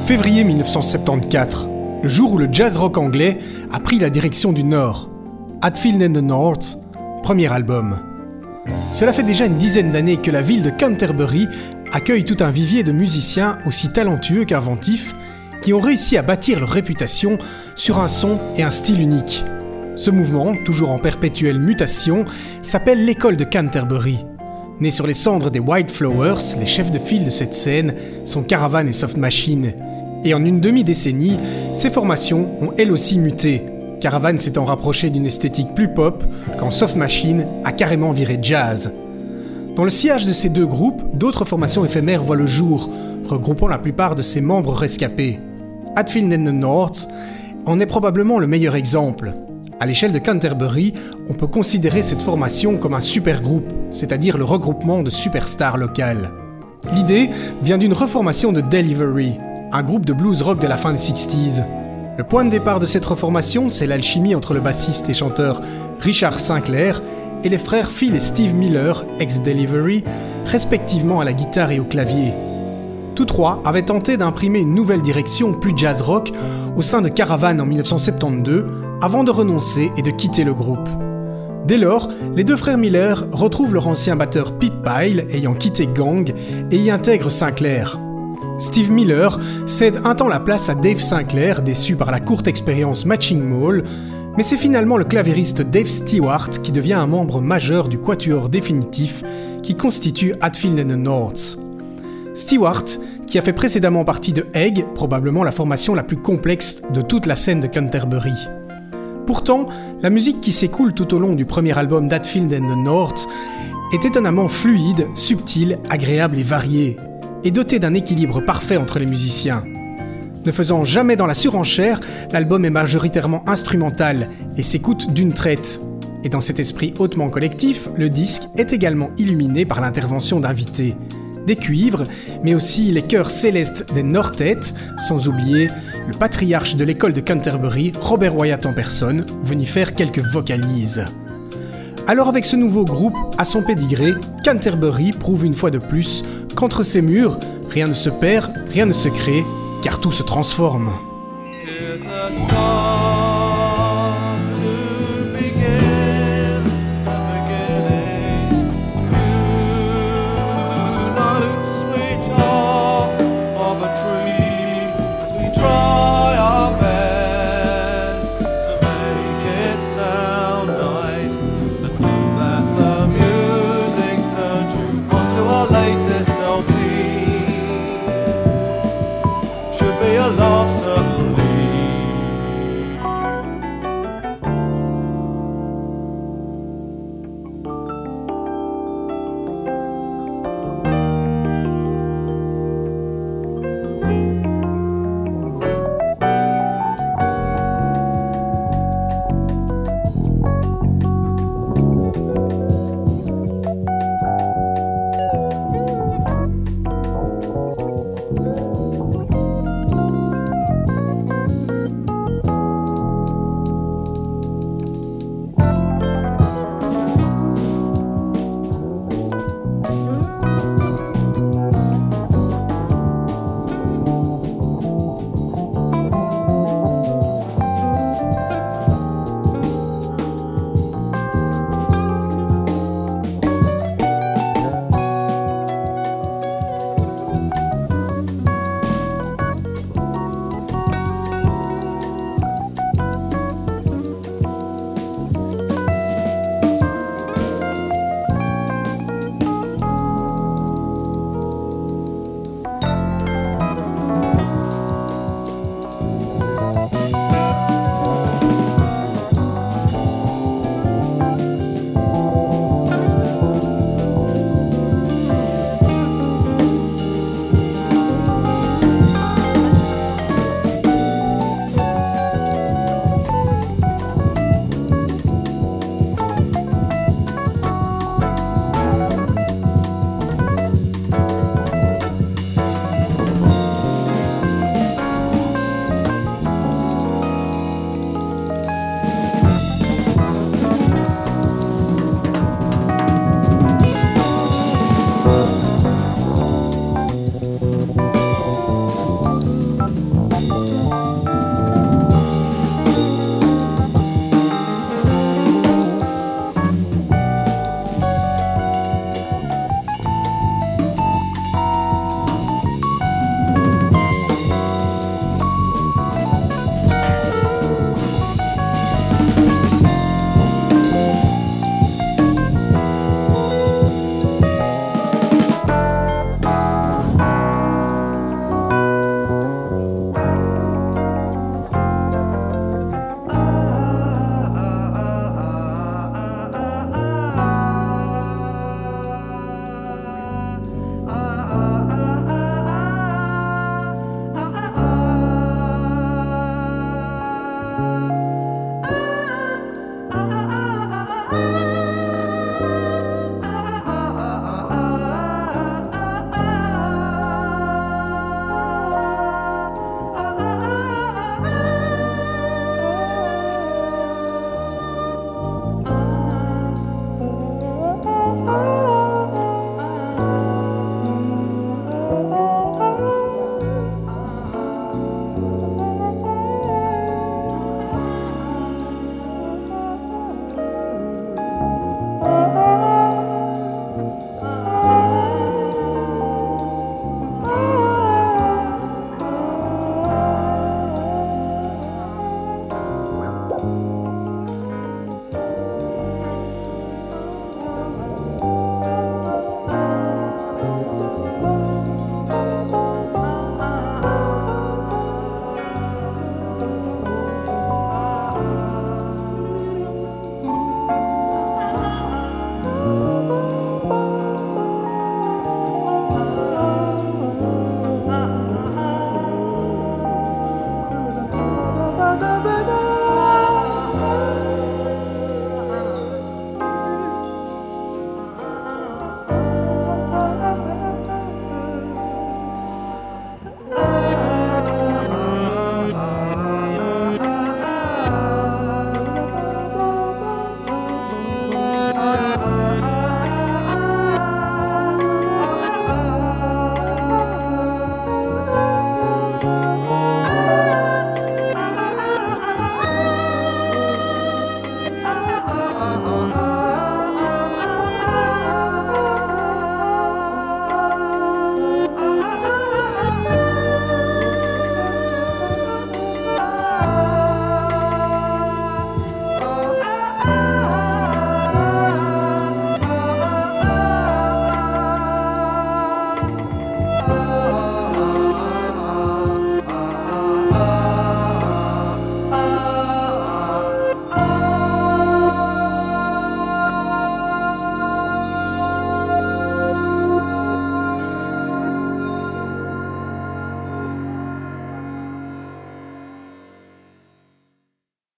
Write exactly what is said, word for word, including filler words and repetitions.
Février mille neuf cent soixante-quatorze, le jour où le jazz rock anglais a pris la direction du Nord. Hatfield and the North, premier album. Cela fait déjà une dizaine d'années que la ville de Canterbury accueille tout un vivier de musiciens aussi talentueux qu'inventifs qui ont réussi à bâtir leur réputation sur un son et un style unique. Ce mouvement, toujours en perpétuelle mutation, s'appelle l'école de Canterbury. Né sur les cendres des White Flowers, les chefs de file de cette scène sont Caravan et Soft Machine. Et en une demi-décennie, ces formations ont elles aussi muté. Caravan s'étant rapproché d'une esthétique plus pop, quand Soft Machine a carrément viré jazz. Dans le sillage de ces deux groupes, d'autres formations éphémères voient le jour, regroupant la plupart de ses membres rescapés. Hatfield and the North en est probablement le meilleur exemple. À l'échelle de Canterbury, on peut considérer cette formation comme un super groupe, c'est-à-dire le regroupement de superstars locales. L'idée vient d'une reformation de Delivery, un groupe de blues rock de la fin des sixties. Le point de départ de cette reformation, c'est l'alchimie entre le bassiste et chanteur Richard Sinclair et les frères Phil et Steve Miller, ex-Delivery, respectivement à la guitare et au clavier. Tous trois avaient tenté d'imprimer une nouvelle direction plus jazz rock au sein de Caravan en mille neuf cent soixante-douze, avant de renoncer et de quitter le groupe. Dès lors, les deux frères Miller retrouvent leur ancien batteur Pip Pyle ayant quitté Gang et y intègrent Sinclair. Steve Miller cède un temps la place à Dave Sinclair, déçu par la courte expérience Matching Mall, mais c'est finalement le claviériste Dave Stewart qui devient un membre majeur du quatuor définitif qui constitue Hatfield and the North. Stewart, qui a fait précédemment partie de Egg, probablement la formation la plus complexe de toute la scène de Canterbury. Pourtant, la musique qui s'écoule tout au long du premier album d'Hatfield and the North est étonnamment fluide, subtile, agréable et variée, et dotée d'un équilibre parfait entre les musiciens. Ne faisant jamais dans la surenchère, l'album est majoritairement instrumental et s'écoute d'une traite. Et dans cet esprit hautement collectif, le disque est également illuminé par l'intervention d'invités. Des cuivres, mais aussi les chœurs célestes des Northets, sans oublier le patriarche de l'école de Canterbury, Robert Wyatt en personne, venu faire quelques vocalises. Alors avec ce nouveau groupe, à son pédigré, Canterbury prouve une fois de plus qu'entre ces murs, rien ne se perd, rien ne se crée, car tout se transforme.